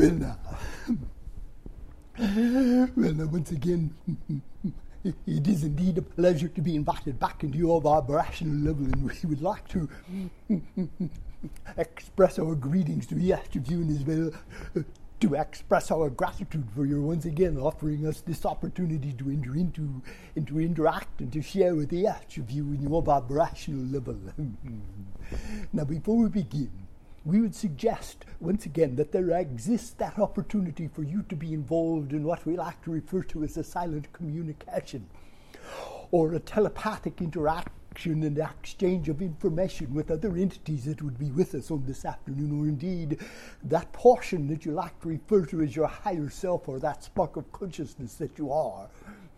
Well, now, once again, it is indeed a pleasure to be invited back into your vibrational level, and we would like to express our greetings to each of you, and as well to express our gratitude for your once again offering us this opportunity to enter into and to interact and to share with each of you in your vibrational level. Now, before we begin, we would suggest, once again, that there exists that opportunity for you to be involved in what we like to refer to as a silent communication, or a telepathic interaction and exchange of information with other entities that would be with us on this afternoon, or indeed that portion that you like to refer to as your higher self, or that spark of consciousness that you are.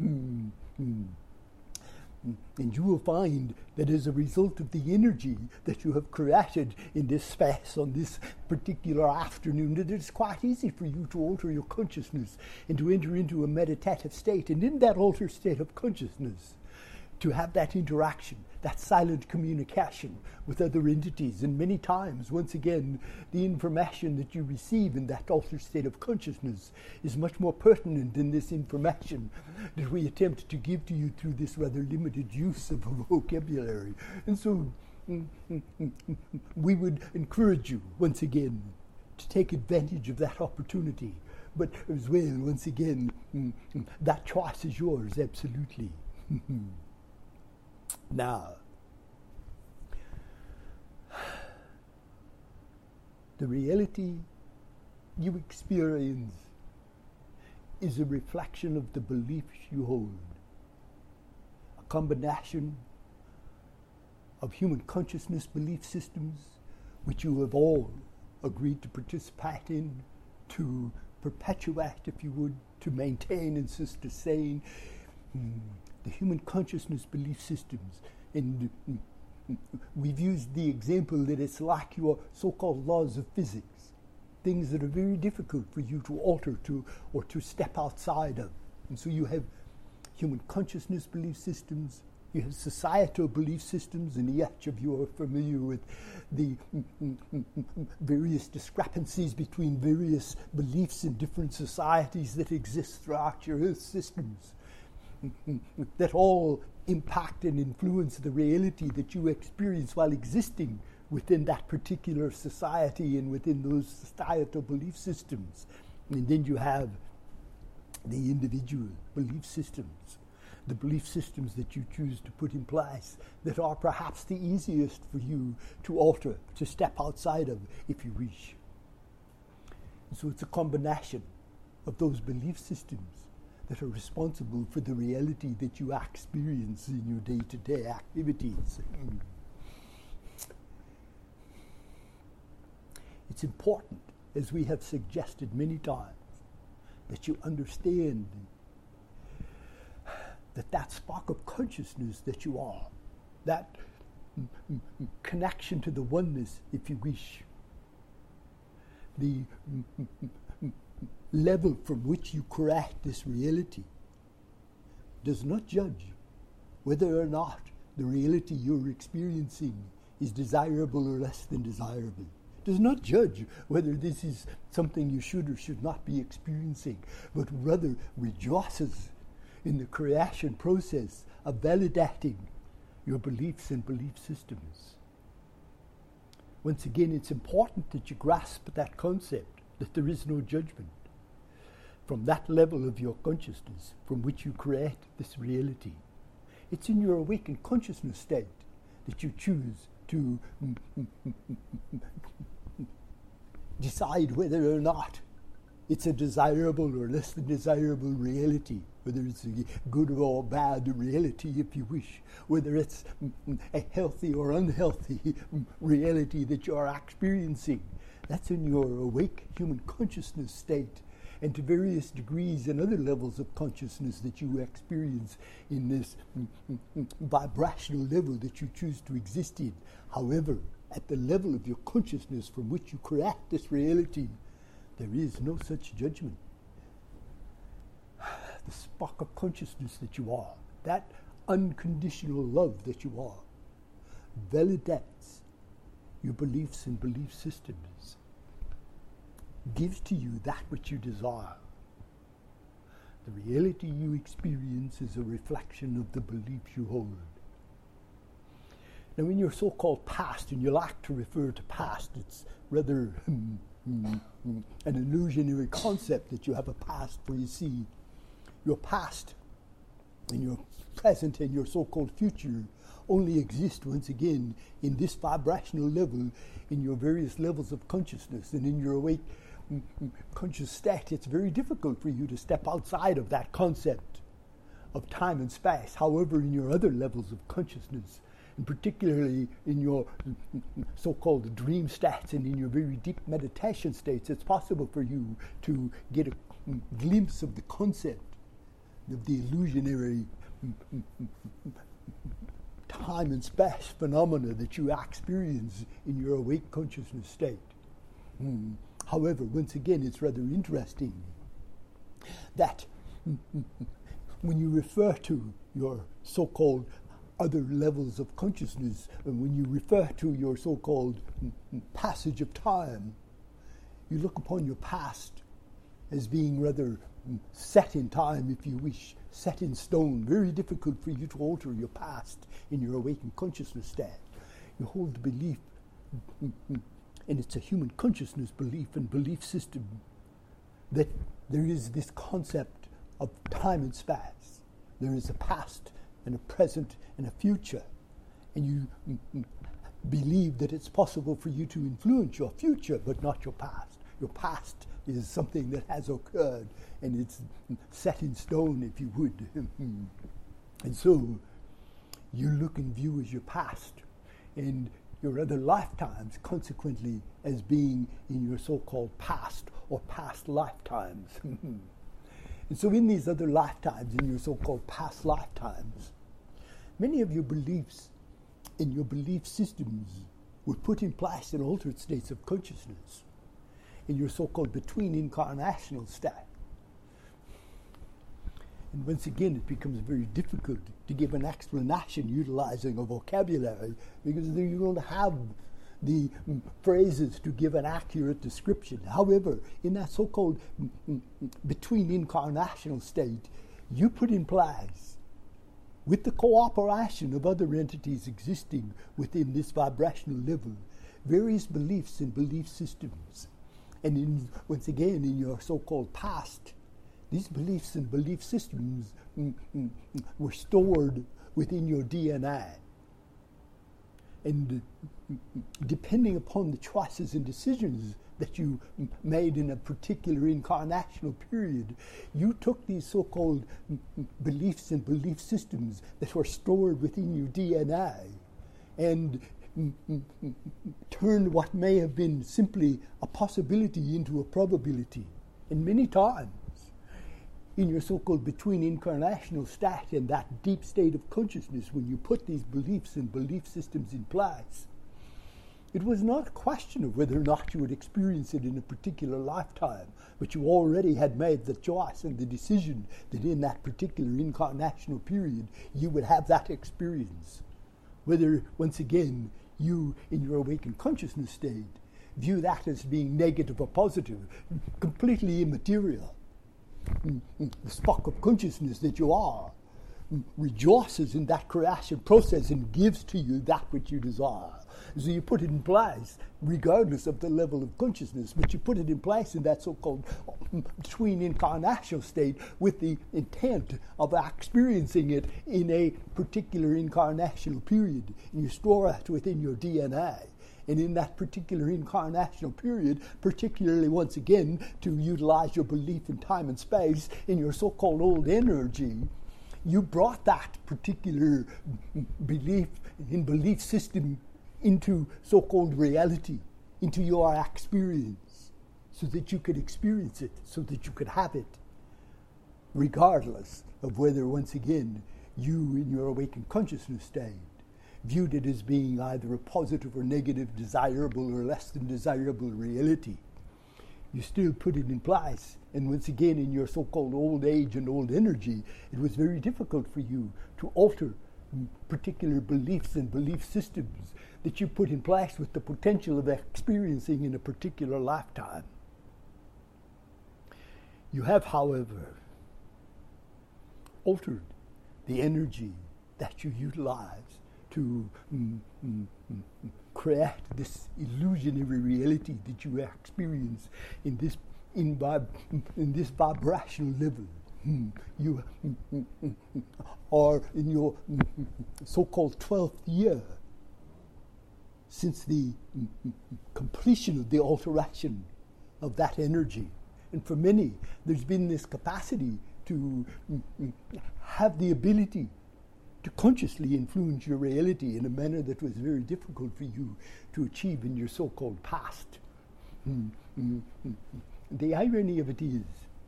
And you will find that as a result of the energy that you have created in this space on this particular afternoon, that it's quite easy for you to alter your consciousness and to enter into a meditative state. And in that altered state of consciousness, to have that interaction, that silent communication with other entities. And many times, once again, the information that you receive in that altered state of consciousness is much more pertinent than this information that we attempt to give to you through this rather limited use of a vocabulary. And so we would encourage you, once again, to take advantage of that opportunity. But as well, once again, that choice is yours, absolutely. Now, the reality you experience is a reflection of the beliefs you hold, a combination of human consciousness belief systems which you have all agreed to participate in, to perpetuate, if you would, to maintain and sustain. The human consciousness belief systems, and we've used the example that it's like your so-called laws of physics, things that are very difficult for you to alter or to step outside of. And so you have human consciousness belief systems, you have societal belief systems, and each of you are familiar with the various discrepancies between various beliefs in different societies that exist throughout your Earth systems, that all impact and influence the reality that you experience while existing within that particular society and within those societal belief systems. And then you have the individual belief systems, the belief systems that you choose to put in place that are perhaps the easiest for you to alter, to step outside of, if you wish. And so it's a combination of those belief systems that are responsible for the reality that you experience in your day-to-day activities. It's important, as we have suggested many times, that you understand that spark of consciousness that you are, that connection to the oneness, if you wish, the level from which you create this reality, does not judge whether or not the reality you're experiencing is desirable or less than desirable. Does not judge whether this is something you should or should not be experiencing, but rather rejoices in the creation process of validating your beliefs and belief systems. Once again, it's important that you grasp that concept, that there is no judgment from that level of your consciousness from which you create this reality. It's in your awakened consciousness state that you choose to decide whether or not it's a desirable or less than desirable reality, whether it's a good or bad reality, if you wish, whether it's a healthy or unhealthy reality that you are experiencing. That's in your awake human consciousness state, and to various degrees and other levels of consciousness that you experience in this vibrational level that you choose to exist in. However, at the level of your consciousness from which you create this reality, there is no such judgment. The spark of consciousness that you are, that unconditional love that you are, validates your beliefs and belief systems. gives to you that which you desire. The reality you experience is a reflection of the beliefs you hold. Now, in your so-called past, and you like to refer to past, it's rather an illusionary concept that you have a past, for you see, your past and your present and your so-called future only exist, once again, in this vibrational level, in your various levels of consciousness, and in your awake conscious state. It's very difficult for you to step outside of that concept of time and space. However, in your other levels of consciousness, and particularly in your so-called dream states and in your very deep meditation states, it's possible for you to get a glimpse of the concept of the illusionary time and space phenomena that you experience in your awake consciousness state. However, once again, it's rather interesting that when you refer to your so-called other levels of consciousness, and when you refer to your so-called passage of time, you look upon your past as being rather set in time, if you wish, set in stone. Very difficult for you to alter your past in your awakened consciousness state. You hold the belief, and it's a human consciousness belief and belief system, that there is this concept of time and space. There is a past and a present and a future. And you believe that it's possible for you to influence your future, but not your past. Your past is something that has occurred, and it's set in stone, if you would. And so you look and view as your past, and your other lifetimes, consequently, as being in your so-called past or past lifetimes. And so in these other lifetimes, in your so-called past lifetimes, many of your beliefs and your belief systems were put in place in altered states of consciousness, in your so-called between-incarnational state. And once again, it becomes very difficult to give an explanation utilizing a vocabulary, because then you don't have the phrases to give an accurate description. However, in that so-called between-incarnational state, you put in place, with the cooperation of other entities existing within this vibrational level, various beliefs and belief systems. And once again, in your so-called past, these beliefs and belief systems were stored within your DNA. And depending upon the choices and decisions that you made in a particular incarnational period, you took these so-called beliefs and belief systems that were stored within your DNA and turned what may have been simply a possibility into a probability. And many times, in your so-called between-incarnational state and that deep state of consciousness, when you put these beliefs and belief systems in place, it was not a question of whether or not you would experience it in a particular lifetime, but you already had made the choice and the decision that in that particular incarnational period you would have that experience. Whether, once again, you, in your awakened consciousness state, view that as being negative or positive, completely immaterial. The spark of consciousness that you are rejoices in that creation process and gives to you that which you desire. So you put it in place regardless of the level of consciousness, but you put it in place in that so-called between-incarnational state with the intent of experiencing it in a particular incarnational period. And you store it within your DNA. And in that particular incarnational period, particularly once again to utilize your belief in time and space in your so-called old energy, you brought that particular belief in belief system into so-called reality, into your experience, so that you could experience it, so that you could have it, regardless of whether, once again, you in your awakened consciousness state viewed it as being either a positive or negative, desirable or less than desirable reality. You still put it in place. And once again, in your so-called old age and old energy, it was very difficult for you to alter particular beliefs and belief systems that you put in place with the potential of experiencing in a particular lifetime. You have, however, altered the energy that you utilize to create this illusionary reality that you experience in this vibrational level. You are in your so-called 12th year since the completion of the alteration of that energy. And for many, there's been this capacity to have the ability to consciously influence your reality in a manner that was very difficult for you to achieve in your so-called past. The irony of it is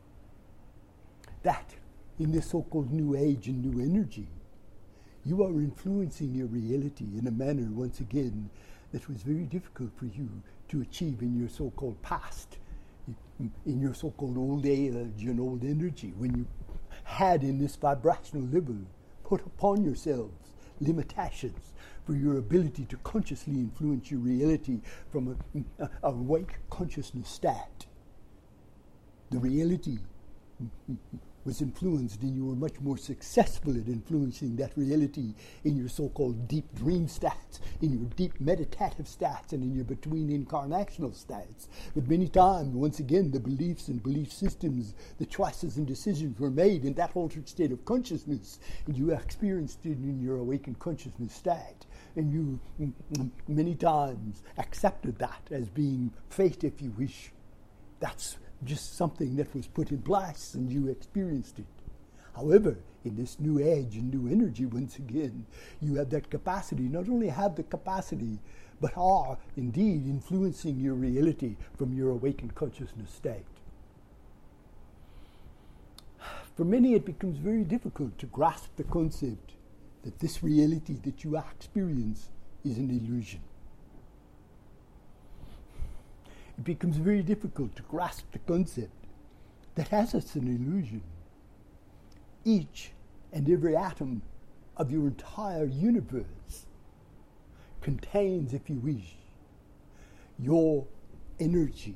that in this so-called new age and new energy, you are influencing your reality in a manner, once again, that was very difficult for you to achieve in your so-called past, in your so-called old age and old energy, when you had in this vibrational level put upon yourselves limitations for your ability to consciously influence your reality from a awake consciousness state. The reality was influenced, and you were much more successful at influencing that reality in your so-called deep dream states, in your deep meditative states, and in your between incarnational states. But many times, once again, the beliefs and belief systems, the choices and decisions were made in that altered state of consciousness, and you experienced it in your awakened consciousness state. And you many times accepted that as being fate, if you wish. That's just something that was put in place and you experienced it. However, in this new age and new energy, once again, you have that capacity, not only have the capacity, but are indeed influencing your reality from your awakened consciousness state. For many, it becomes very difficult to grasp the concept that this reality that you experience is an illusion. It becomes very difficult to grasp the concept that as it's an illusion, each and every atom of your entire universe contains, if you wish, your energy.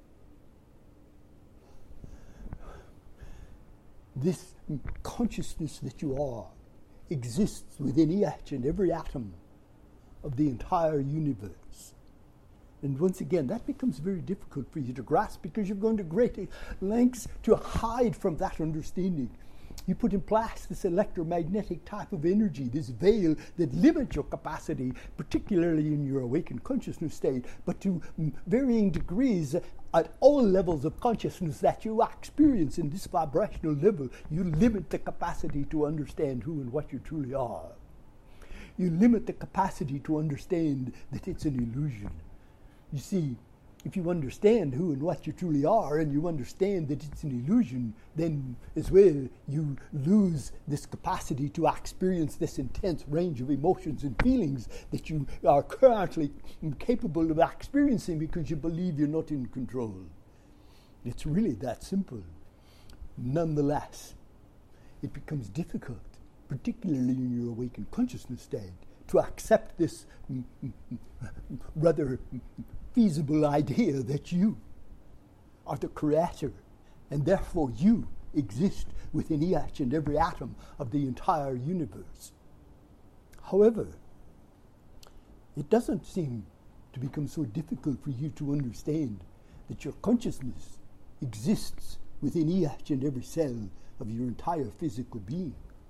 This consciousness that you are exists within each and every atom of the entire universe. And once again, that becomes very difficult for you to grasp because you're going to great lengths to hide from that understanding. You put in place this electromagnetic type of energy, this veil that limits your capacity, particularly in your awakened consciousness state, but to varying degrees at all levels of consciousness that you experience in this vibrational level, you limit the capacity to understand who and what you truly are. You limit the capacity to understand that it's an illusion. You see, if you understand who and what you truly are, and you understand that it's an illusion, then as well you lose this capacity to experience this intense range of emotions and feelings that you are currently capable of experiencing because you believe you're not in control. It's really that simple. Nonetheless, it becomes difficult, particularly in your awakened consciousness state, to accept this rather feasible idea that you are the creator and therefore you exist within each and every atom of the entire universe. However, it doesn't seem to become so difficult for you to understand that your consciousness exists within each and every cell of your entire physical being.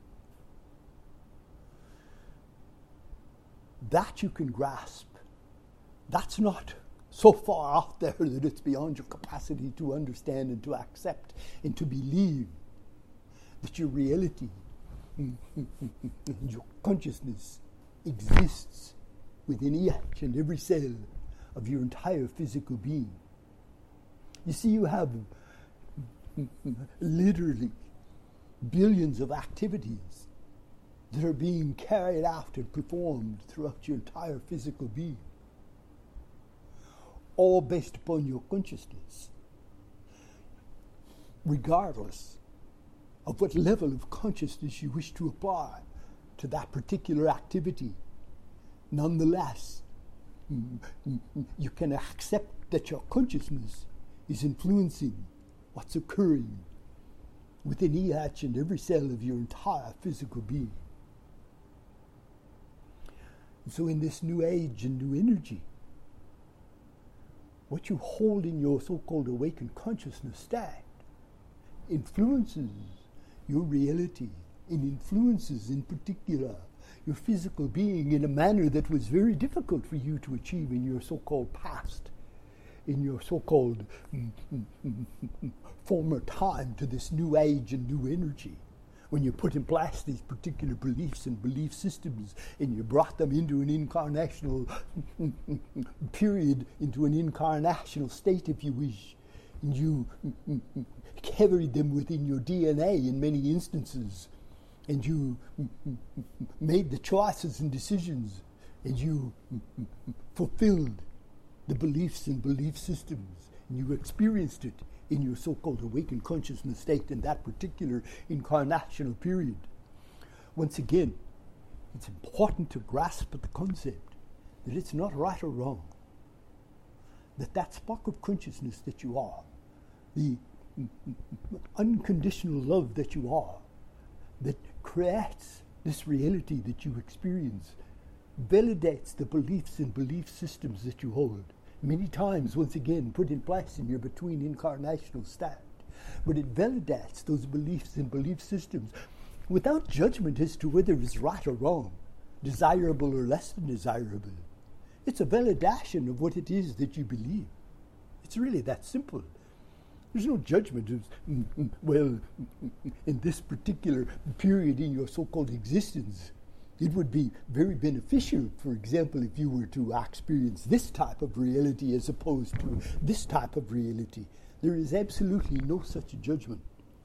That you can grasp. That's not so far out there that it's beyond your capacity to understand and to accept and to believe that your reality, your consciousness exists within each and every cell of your entire physical being. You see, you have literally billions of activities that are being carried out and performed throughout your entire physical being, all based upon your consciousness, regardless of what level of consciousness you wish to apply to that particular activity. Nonetheless, you can accept that your consciousness is influencing what's occurring within each and every cell of your entire physical being. And so in this new age and new energy, what you hold in your so-called awakened consciousness state influences your reality and influences in particular your physical being in a manner that was very difficult for you to achieve in your so-called past, in your so-called former time to this new age and new energy. When you put in place these particular beliefs and belief systems and you brought them into an incarnational period, into an incarnational state, if you wish, and you carried them within your DNA in many instances, and you made the choices and decisions, and you fulfilled the beliefs and belief systems, and you experienced it in your so-called awakened consciousness state in that particular incarnational period. Once again, it's important to grasp the concept that it's not right or wrong, that spark of consciousness that you are, the unconditional love that you are, that creates this reality that you experience, validates the beliefs and belief systems that you hold, many times, once again, put in place in your between incarnational state. But it validates those beliefs and belief systems without judgment as to whether it's right or wrong, desirable or less than desirable. It's a validation of what it is that you believe. It's really that simple. There's no judgment of, well, in this particular period in your so-called existence, it would be very beneficial, for example, if you were to experience this type of reality as opposed to this type of reality. There is absolutely no such judgment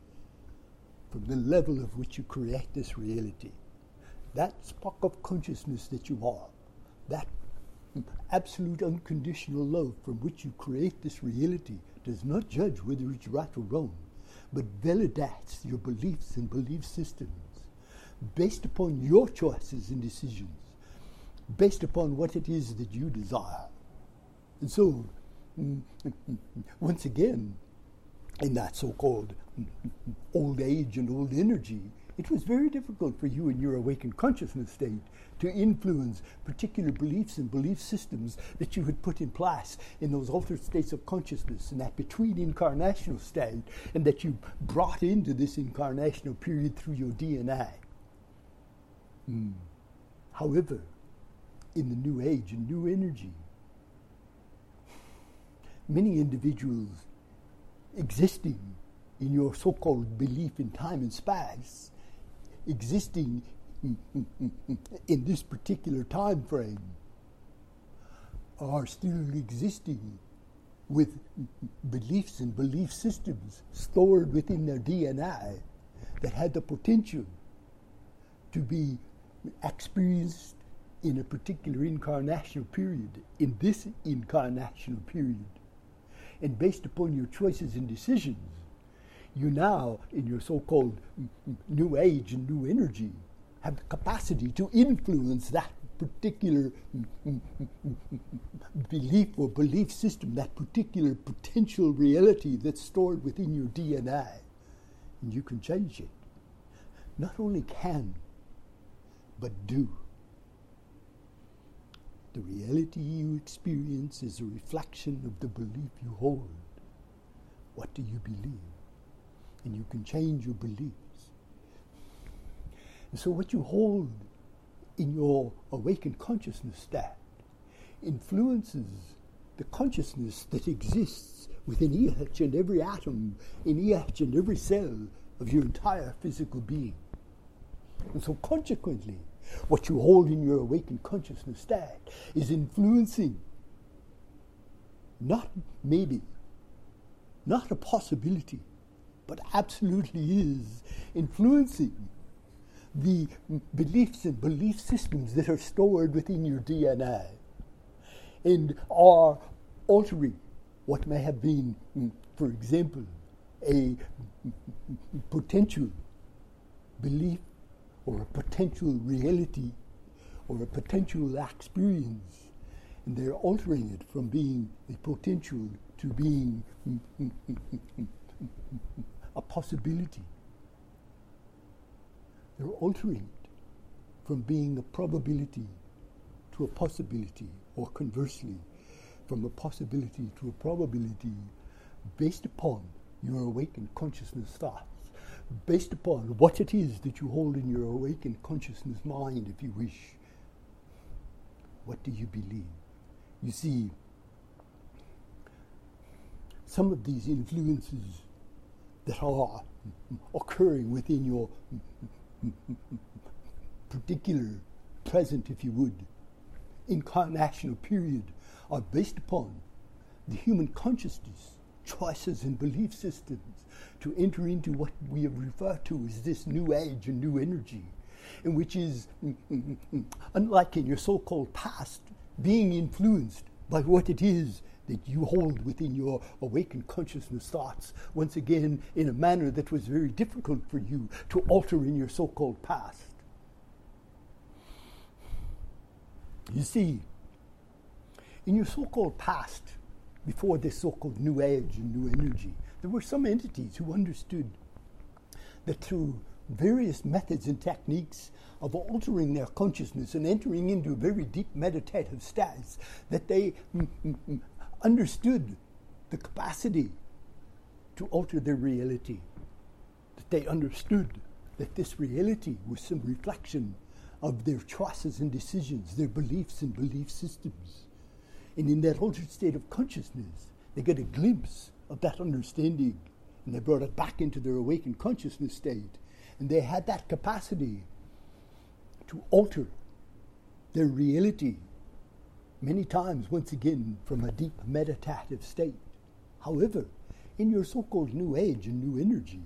from the level of which you create this reality. That spark of consciousness that you are, that absolute unconditional love from which you create this reality, does not judge whether it's right or wrong, but validates your beliefs and belief systems based upon your choices and decisions, based upon what it is that you desire. And so, once again, in that so-called old age and old energy, it was very difficult for you in your awakened consciousness state to influence particular beliefs and belief systems that you had put in place in those altered states of consciousness, in that between incarnational state, and that you brought into this incarnational period through your DNA. However, in the new age and new energy, many individuals existing in your so-called belief in time and space, existing in this particular time frame, are still existing with beliefs and belief systems stored within their DNA that had the potential to be experienced in a particular incarnational period, in this incarnational period. And based upon your choices and decisions, you now, in your so-called new age and new energy, have the capacity to influence that particular belief or belief system, that particular potential reality that's stored within your DNA. And you can change it. Not only can, but do. The reality you experience is a reflection of the belief you hold. What do you believe? And you can change your beliefs. And so what you hold in your awakened consciousness state influences the consciousness that exists within each and every atom, in each and every cell of your entire physical being. And so consequently, what you hold in your awakened consciousness state is influencing, not maybe, not a possibility, but absolutely is influencing the beliefs and belief systems that are stored within your DNA and are altering what may have been, for example, a potential belief or a potential reality or a potential experience, and they're altering it from being a potential to being a possibility They're altering it from being a probability to a possibility, or conversely, from a possibility to a probability, based upon your awakened consciousness thoughts, based upon what it is that you hold in your awakened consciousness mind, if you wish. What do you believe? You see, some of these influences that are occurring within your particular present, if you would, incarnational period, are based upon the human consciousness, choices and belief systems to enter into what we have referred to as this new age and new energy, and which is, unlike in your so-called past, being influenced by what it is that you hold within your awakened consciousness thoughts, once again in a manner that was very difficult for you to alter in your so-called past. You see, in your so-called past, before this so-called new age and new energy, there were some entities who understood that through various methods and techniques of altering their consciousness and entering into very deep meditative states, that they understood the capacity to alter their reality, that they understood that this reality was some reflection of their choices and decisions, their beliefs and belief systems. And in that altered state of consciousness, they get a glimpse of that understanding, and they brought it back into their awakened consciousness state. And they had that capacity to alter their reality many times, once again, from a deep meditative state. However, in your so-called new age and new energy,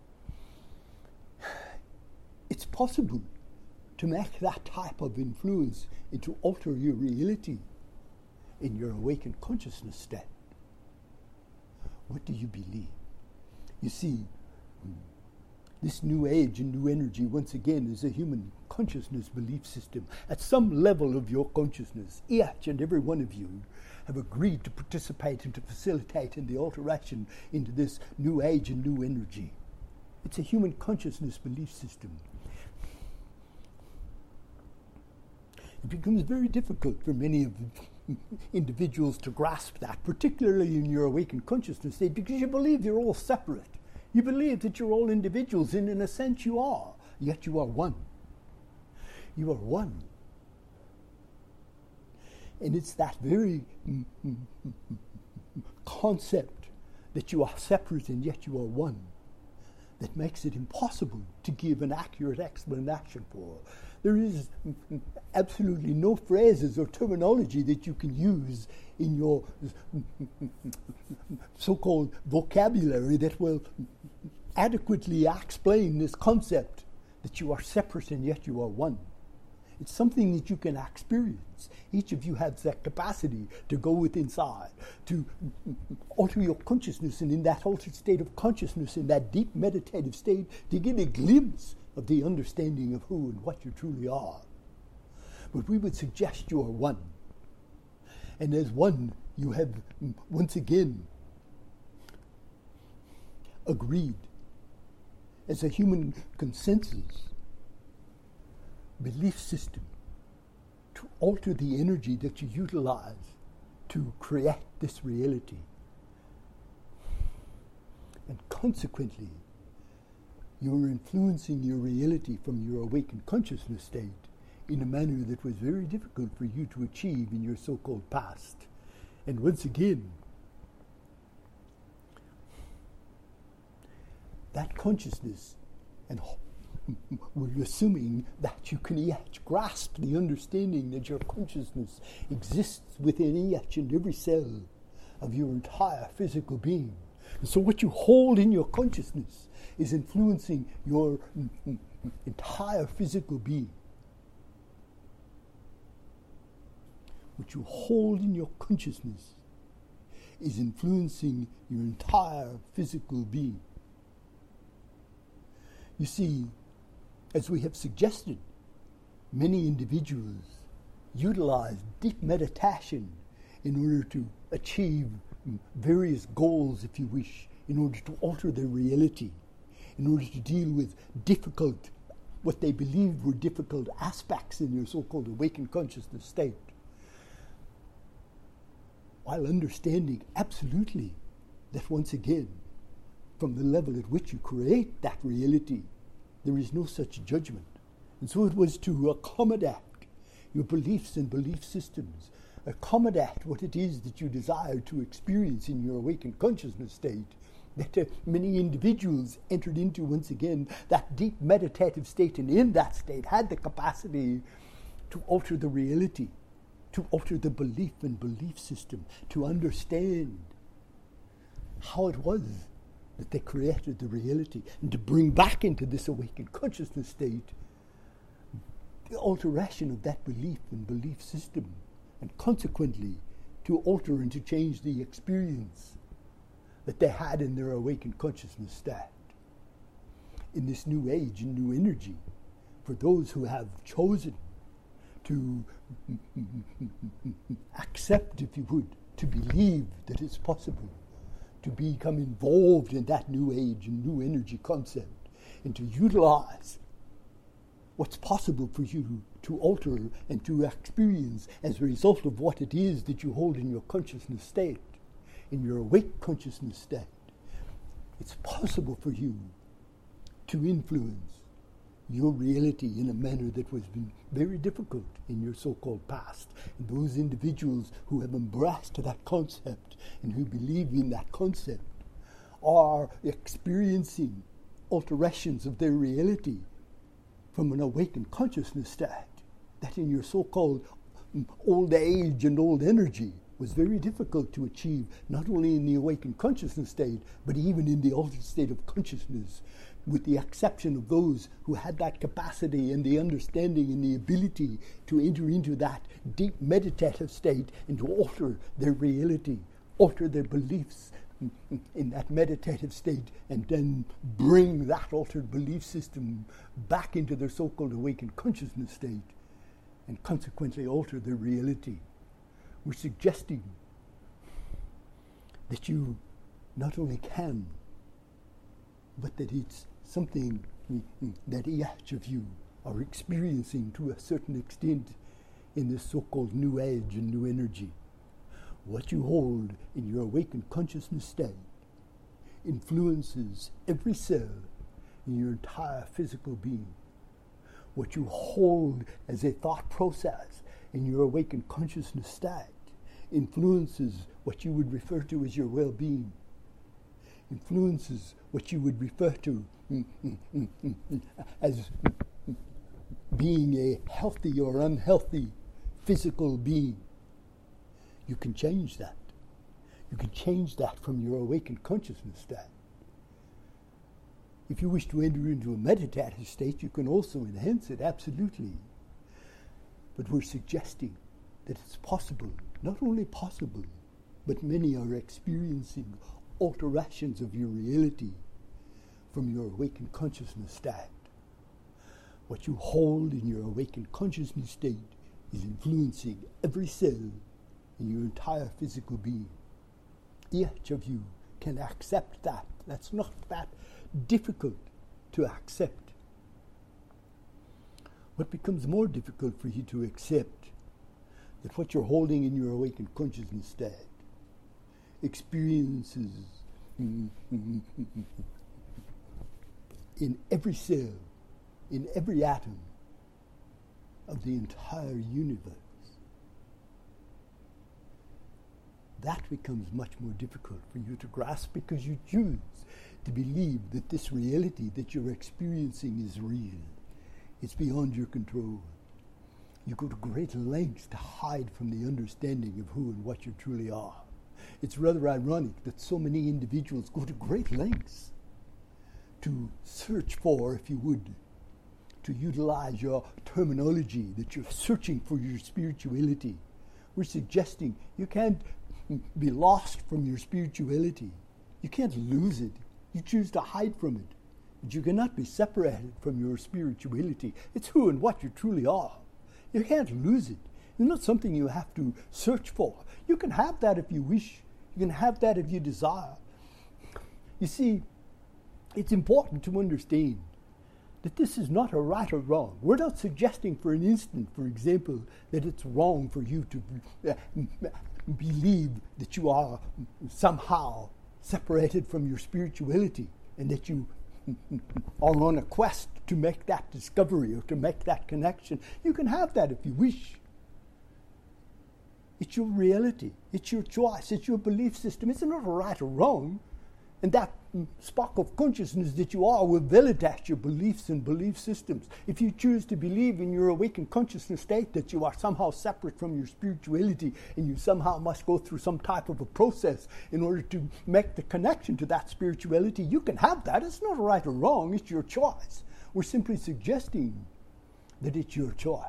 it's possible to make that type of influence and to alter your reality in your awakened consciousness state. What do you believe? You see, this new age and new energy, once again, is a human consciousness belief system. At some level of your consciousness, each and every one of you have agreed to participate and to facilitate in the alteration into this new age and new energy. It's a human consciousness belief system. It becomes very difficult for many of individuals to grasp that, particularly in your awakened consciousness state, because you believe you're all separate. You believe that you're all individuals, and in a sense you are, yet you are one. You are one. And it's that very concept that you are separate and yet you are one that makes it impossible to give an accurate explanation for. There is absolutely no phrases or terminology that you can use in your so-called vocabulary that will adequately explain this concept that you are separate and yet you are one. It's something that you can experience. Each of you has that capacity to go within inside, to alter your consciousness, and in that altered state of consciousness, in that deep meditative state, to get a glimpse of the understanding of who and what you truly are. But we would suggest you are one. And as one, you have once again agreed as a human consensus belief system to alter the energy that you utilize to create this reality. And consequently, you're influencing your reality from your awakened consciousness state in a manner that was very difficult for you to achieve in your so-called past. And once again, that consciousness, and we're assuming that you can yet grasp the understanding that your consciousness exists within each and every cell of your entire physical being. And so what you hold in your consciousness is influencing your entire physical being. What you hold in your consciousness is influencing your entire physical being. You see, as we have suggested, many individuals utilize deep meditation in order to achieve various goals, if you wish, in order to alter their reality, in order to deal with difficult what they believed were difficult aspects in your so-called awakened consciousness state, while understanding absolutely that once again, from the level at which you create that reality, there is no such judgment. And so it was to accommodate your beliefs and belief systems, accommodate what it is that you desire to experience in your awakened consciousness state, that many individuals entered into once again that deep meditative state, and in that state had the capacity to alter the reality, to alter the belief and belief system, to understand how it was that they created the reality, and to bring back into this awakened consciousness state the alteration of that belief and belief system, and consequently to alter and to change the experience that they had in their awakened consciousness state. In this new age and new energy, for those who have chosen to accept, if you would, to believe that it's possible to become involved in that new age and new energy concept, and to utilize what's possible for you to alter and to experience as a result of what it is that you hold in your consciousness state, in your awake consciousness state. It's possible for you to influence your reality in a manner that was been very difficult in your so-called past. And those individuals who have embraced that concept and who believe in that concept are experiencing alterations of their reality from an awakened consciousness state that in your so-called old age and old energy was very difficult to achieve, not only in the awakened consciousness state, but even in the altered state of consciousness, with the exception of those who had that capacity and the understanding and the ability to enter into that deep meditative state and to alter their reality, alter their beliefs in that meditative state, and then bring that altered belief system back into their so-called awakened consciousness state, and consequently alter their reality. We're suggesting that you not only can, but that it's something that each of you are experiencing to a certain extent in this so-called new age and new energy. What you hold in your awakened consciousness state influences every cell in your entire physical being. What you hold as a thought process in your awakened consciousness state influences what you would refer to as your well-being, influences what you would refer to as being a healthy or unhealthy physical being. You can change that. You can change that from your awakened consciousness state. If you wish to enter into a meditative state, you can also enhance it, absolutely. But we're suggesting that it's possible, not only possible, but many are experiencing alterations of your reality from your awakened consciousness state. What you hold in your awakened consciousness state is influencing every cell in your entire physical being. Each of you can accept that. That's not that difficult to accept. What becomes more difficult for you to accept that what you're holding in your awakened consciousness state experiences in every cell, in every atom of the entire universe. That becomes much more difficult for you to grasp because you choose to believe that this reality that you're experiencing is real. It's beyond your control. You go to great lengths to hide from the understanding of who and what you truly are. It's rather ironic that so many individuals go to great lengths to search for, if you would, to utilize your terminology, that you're searching for your spirituality. We're suggesting you can't be lost from your spirituality. You can't lose it. You choose to hide from it. But you cannot be separated from your spirituality. It's who and what you truly are. You can't lose it. It's not something you have to search for. You can have that if you wish. You can have that if you desire. You see, it's important to understand that this is not a right or wrong. We're not suggesting for an instant, for example, that it's wrong for you to believe that you are somehow separated from your spirituality and that you are on a quest to make that discovery or to make that connection. You can have that if you wish. It's your reality. It's your choice. It's your belief system. It's not right or wrong. And that spark of consciousness that you are will validate your beliefs and belief systems. If you choose to believe in your awakened consciousness state that you are somehow separate from your spirituality and you somehow must go through some type of a process in order to make the connection to that spirituality, you can have that. It's not right or wrong. It's your choice. We're simply suggesting that it's your choice.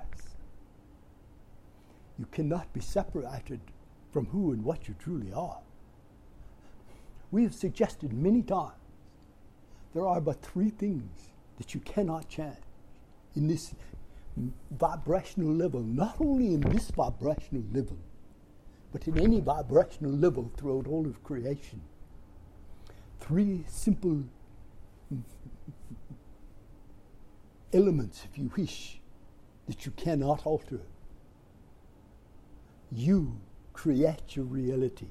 You cannot be separated from who and what you truly are. We have suggested many times there are but three things that you cannot change in this vibrational level, not only in this vibrational level, but in any vibrational level throughout all of creation. Three simple elements, if you wish, that you cannot alter. You create your reality.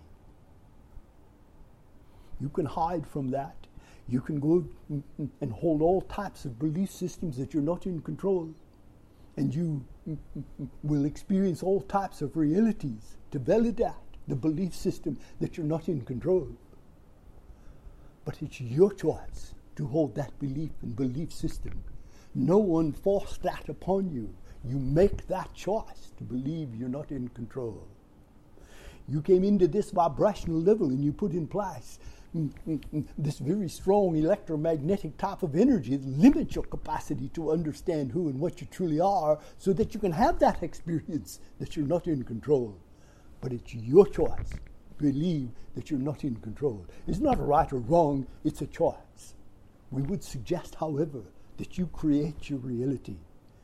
You can hide from that. You can go and hold all types of belief systems that you're not in control. And you will experience all types of realities to validate the belief system that you're not in control. But it's your choice to hold that belief and belief system. No one forced that upon you. You make that choice to believe you're not in control. You came into this vibrational level and you put in place this very strong electromagnetic type of energy that limits your capacity to understand who and what you truly are so that you can have that experience that you're not in control. But it's your choice to believe that you're not in control. It's not right or wrong, it's a choice. We would suggest, however, that you create your reality.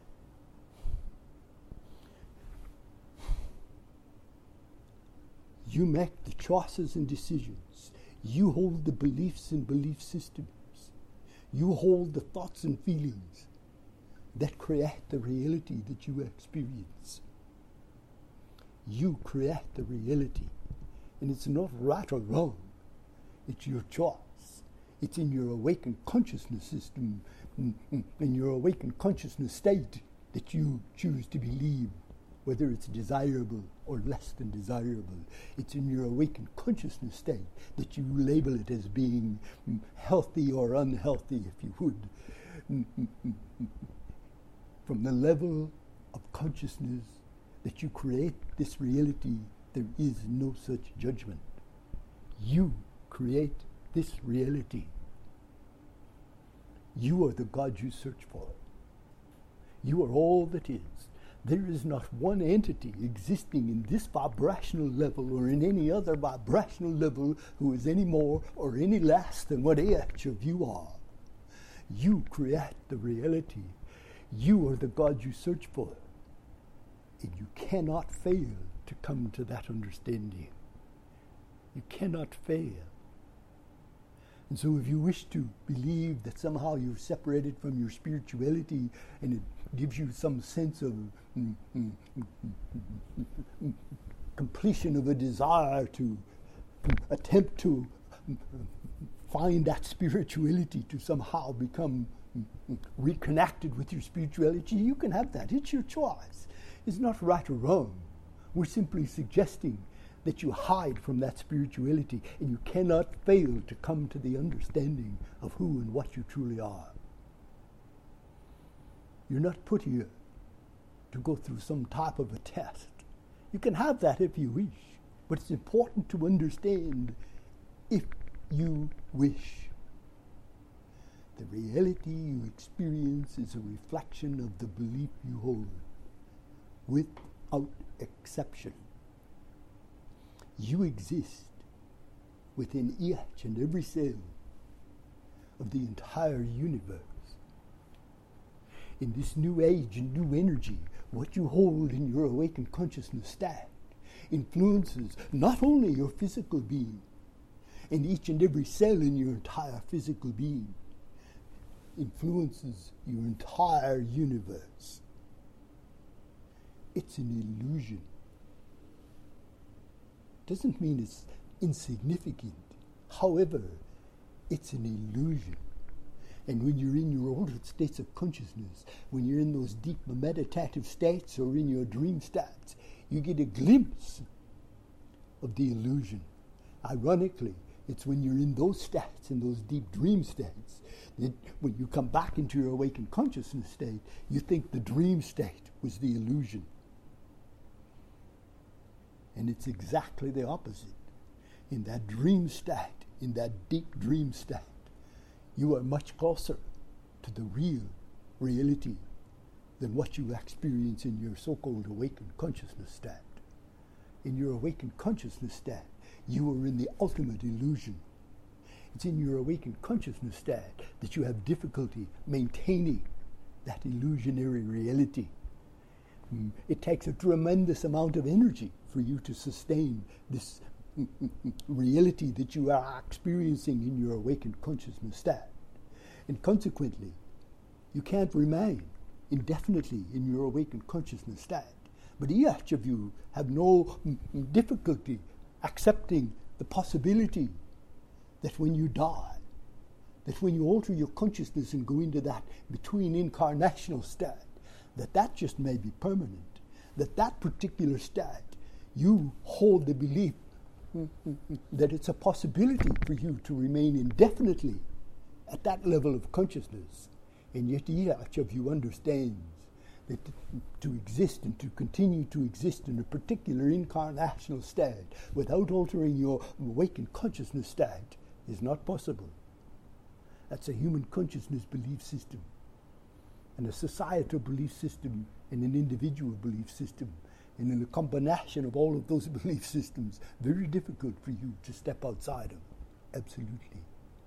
You make the choices and decisions. You hold the beliefs and belief systems. You hold the thoughts and feelings that create the reality that you experience. You create the reality. And it's not right or wrong. It's your choice. It's in your awakened consciousness system, in your awakened consciousness state that you choose to believe, whether it's desirable or less than desirable. It's in your awakened consciousness state that you label it as being healthy or unhealthy, if you would. From the level of consciousness that you create this reality, there is no such judgment. You create this reality. You are the God you search for. You are all that is. There is not one entity existing in this vibrational level or in any other vibrational level who is any more or any less than what each of you are. You create the reality. You are the God you search for. And you cannot fail to come to that understanding. You cannot fail. And so if you wish to believe that somehow you're separated from your spirituality and it gives you some sense of completion of a desire to attempt to find that spirituality, to somehow become reconnected with your spirituality, you can have that. It's your choice. It's not right or wrong. We're simply suggesting that you hide from that spirituality and you cannot fail to come to the understanding of who and what you truly are. You're not put here to go through some type of a test. You can have that if you wish, but it's important to understand if you wish. The reality you experience is a reflection of the belief you hold, without exception. You exist within each and every cell of the entire universe. In this new age and new energy, what you hold in your awakened consciousness state influences not only your physical being and each and every cell in your entire physical being. influences your entire universe. It's an illusion. Doesn't mean it's insignificant. However, it's an illusion. And when you're in your altered states of consciousness, when you're in those deep meditative states or in your dream states, you get a glimpse of the illusion. Ironically, it's when you're in those states, in those deep dream states, that when you come back into your awakened consciousness state, you think the dream state was the illusion. And it's exactly the opposite. In that dream state, in that deep dream state, you are much closer to the real reality than what you experience in your so-called awakened consciousness state. In your awakened consciousness state, you are in the ultimate illusion. It's in your awakened consciousness state that you have difficulty maintaining that illusionary reality. It takes a tremendous amount of energy for you to sustain this reality that you are experiencing in your awakened consciousness state. And consequently, you can't remain indefinitely in your awakened consciousness state. But each of you have no difficulty accepting the possibility that when you die, that when you alter your consciousness and go into that between incarnational state, that just may be permanent, that particular state, you hold the belief that it's a possibility for you to remain indefinitely at that level of consciousness. And yet each of you understands that to exist and to continue to exist in a particular incarnational state without altering your awakened consciousness state is not possible. That's a human consciousness belief system, and a societal belief system, and an individual belief system. And in a combination of all of those belief systems, very difficult for you to step outside of. Absolutely.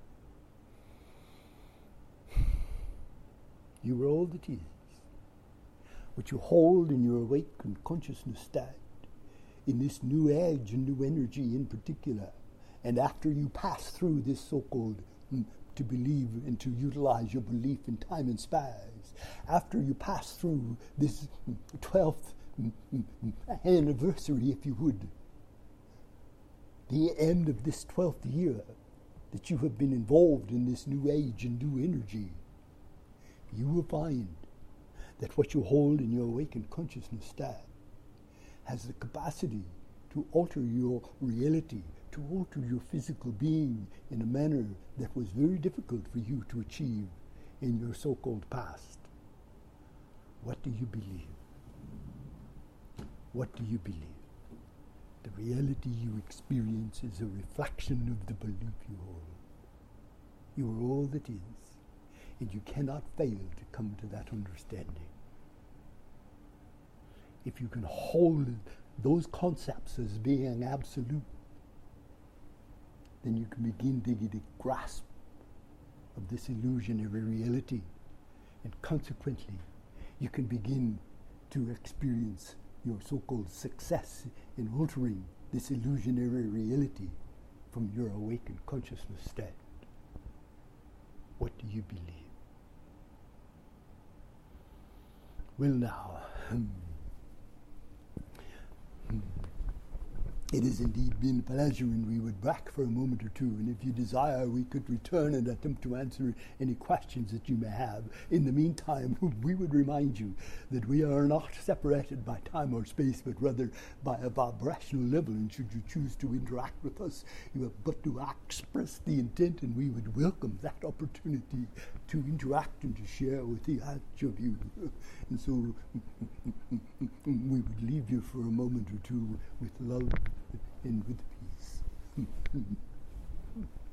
You are all that is. What you hold in your awakened consciousness state, in this new age and new energy in particular, and after you pass through this so-called to believe and to utilize your belief in time and space, after you pass through this 12th anniversary, if you would, the end of this 12th year that you have been involved in this new age and new energy, you will find that what you hold in your awakened consciousness state has the capacity to alter your reality, to alter your physical being in a manner that was very difficult for you to achieve in your so-called past. What do you believe? What do you believe? The reality you experience is a reflection of the belief you hold. You are all that is, and you cannot fail to come to that understanding. If you can hold those concepts as being absolute, then you can begin to get a grasp of this illusionary reality, and consequently, you can begin to experience your so-called success in altering this illusionary reality from your awakened consciousness state. What do you believe? Well now, it has indeed been a pleasure, and we would back for a moment or two, and if you desire, we could return and attempt to answer any questions that you may have. In the meantime, we would remind you that we are not separated by time or space, but rather by a vibrational level, and should you choose to interact with us, you have but to express the intent, and we would welcome that opportunity to interact and to share with each of you. And so we would leave you for a moment or two with love and with peace.